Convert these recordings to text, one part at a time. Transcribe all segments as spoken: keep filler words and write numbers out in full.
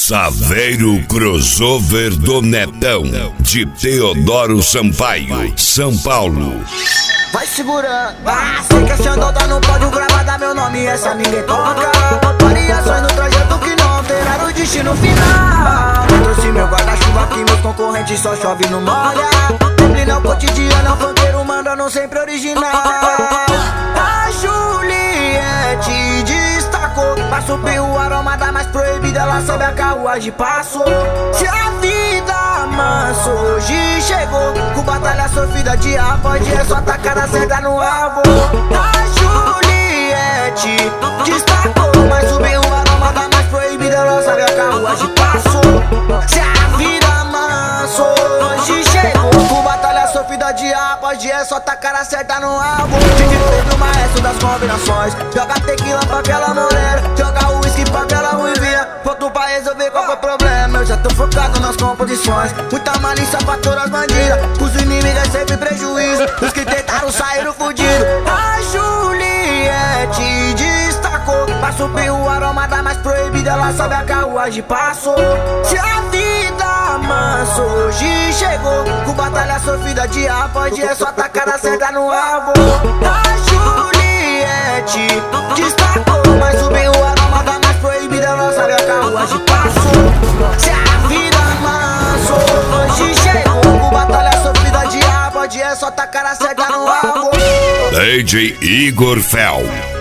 Saveiro Crossover do Netão, de Teodoro Sampaio, São Paulo. Vai segurando, ah, sei que esse andou tá no pódio gravada meu nome, essa ninguém toca. Variações no trajeto que não alteraram o destino final. Eu trouxe meu guarda-chuva que meus concorrentes só chove no molha. Neblina o cotidiano, o funkeiro mandando sempre original. A Juliette destacou, pra subir o aroma da mais proibida, ela sobe a carruagem passou. Se a vida manso hoje chegou, com batalha sofrida de pode é só tacar a certa no alvo. A Juliette destacou, mas subiu o aroma da mais proibida, ela sobe a carruagem passou. Se a vida manso hoje chegou, com batalha sofrida de pode é só tacar a certa no alvo. Pedro, o maestro das combinações, joga tequila pra aquela morena, joga uísque pra aquela ruivinha, ponto pra resolver qual foi o problema. Eu já tô focado nas composições, muita malícia pra todas as bandidas, os inimigos é sempre prejuízo, os que tentaram saíram fudidos. A Juliette destacou, pra subir o aroma da mais proibida, ela sobe a carruagem passou. Se a vida manso hoje chegou, com batalha sofrida de pode é só tacar a certa no alvo. A Juliette destacou, mas subiu o aroma da mais proibida, ela sobe a carruagem passou. Se a vida manso hoje chegou, com batalha sofrida de pode é só tacar a certa no alvo. D J Igor Fel.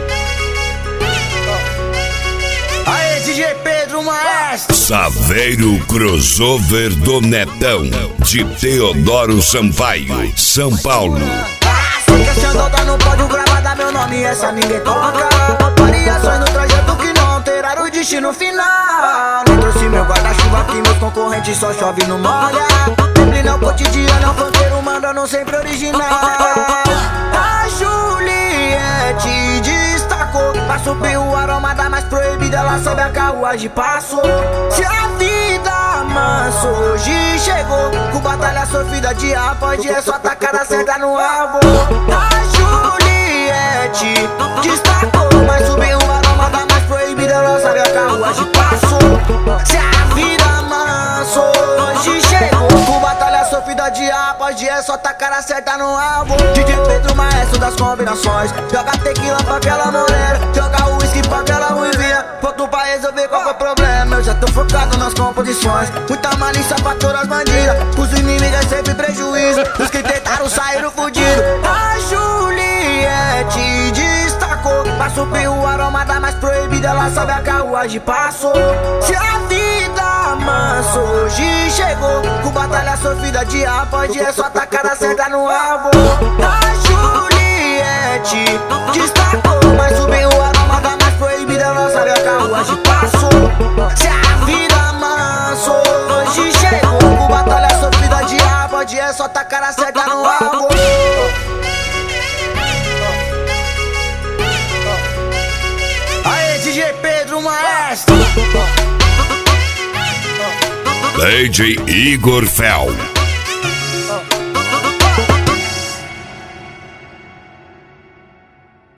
Aê, D J Pedro, maestro. Saveiro Crossover do Netão, de Teodoro Sampaio, São Paulo. Ah, sei que esse andou tá no pódio gravada meu nome, essa ninguém toca. Variações no trajeto que não alteraram o destino final. Eu trouxe meu guarda-chuva que meus concorrentes só chove no molha. Neblina o cotidiano, o funkeiro mandando sempre original. A Juliette destacou, pra subir o aroma da mais proibida, ela sobe a carruagem passou. Se a vida manso hoje chegou, com batalha sofrida de pode é só tacar a certa no alvo. A Juliette destacou, mas subiu o aroma da mais proibida, ela sobe a carruagem passou. Se a vida manso hoje chegou, com batalha sofrida de pode é só tacar a certa no alvo. D J Pedro, maestro das combinações, joga tequila pra aquela morena, joga uísque pra aquela ruivinha, ponto pra resolver qual foi o problema. Eu já tô focado nas composições, muita malícia pra todas as bandidas, os inimigos é sempre prejuízo, os que tentaram saíram fudidos. A Juliette destacou, pra subir o aroma da mais proibida, ela sobe a carruagem passou. Se a vida manso hoje chegou, com batalha sofrida de pode é só tacar a certa no alvo. A Juliette destacou, mas subiu o aroma da mais proibida, ela sobe a carruagem passou. Se a vida manso hoje chegou, com batalha sofrida de pode é só tacar a certa no alvo. Aê, D J Pedro, maestro. D J Igor Fel.